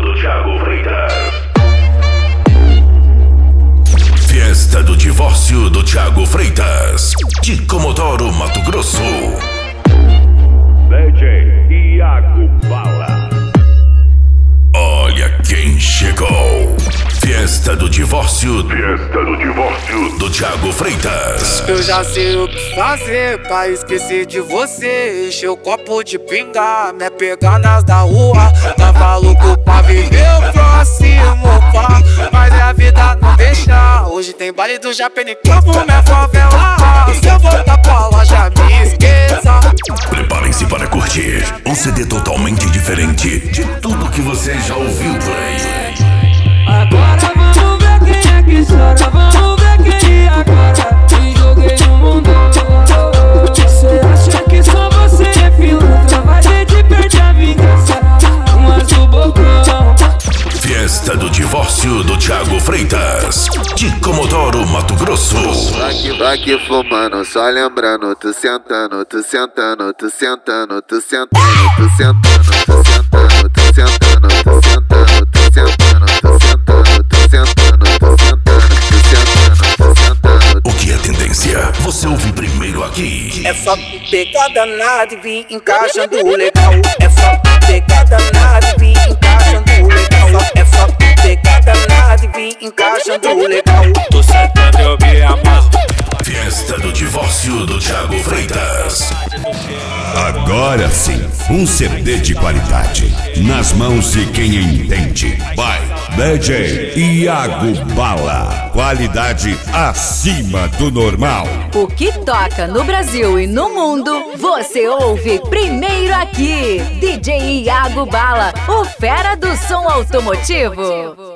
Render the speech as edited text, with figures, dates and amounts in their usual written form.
do Thiago Freitas. Fiesta do divórcio do Thiago Freitas, de Comodoro, Mato Grosso. DJ Iago Bala. Olha quem chegou. Fiesta do divórcio do Thiago Freitas. Eu já sei o que fazer pra esquecer de você. Encher o copo de pinga, me pegar nas da rua. Tava louco pra viver o próximo pá, mas a vida não deixa. Hoje tem baile do Japão em Campo, minha favela. Se eu voltar pra lá, já me esqueça. Preparem-se para curtir um CD totalmente diferente de tudo que você já ouviu por aí. Agora vamos ver quem é que chora, vamos ver quem agora te joguei no mundo. Você acha que só você é pilantra, vai ter de perder a vingança, mas do bocão. Fiesta do divórcio do Thiago Freitas, de Comodoro, Mato Grosso. Tô aqui fumando, só lembrando, tu sentando, tu sentando, tu sentando, tu sentando, tu sentando, tu sentando, tu sentando, tu sentando, tu sentando. O que é tendência? Você ouve primeiro aqui. É só pegar danado e vir encaixando legal. É só pegar danado e vir encaixando legal. É só pegar danado e vir encaixando legal. Tô sentando, eu me amarro. Fiesta do divórcio do Thiago Freitas. Agora sim, um CD de qualidade nas mãos de quem entende. Vai, DJ Iago Bala. Qualidade acima do normal. O que toca no Brasil e no mundo, você ouve primeiro aqui. DJ Iago Bala, o fera do som automotivo.